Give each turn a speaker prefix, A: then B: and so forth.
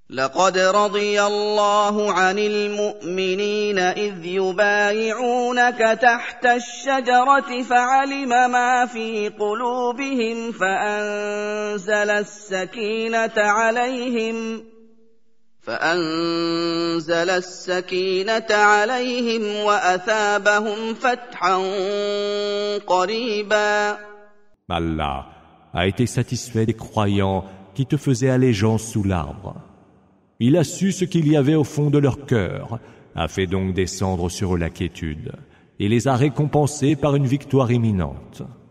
A: لقد رضي الله عن المؤمنين إذ يبايعونك تحت الشجرة فعلم ما في قلوبهم فأنزل السكينة عليهم وأثابهم فتحا قريبا.
B: Allah a été satisfait des croyants qui te faisaient allégeance sous l'arbre. Il a su ce qu'il y avait au fond de leur cœur, a fait donc descendre sur eux la quiétude, et les a récompensés par une victoire imminente.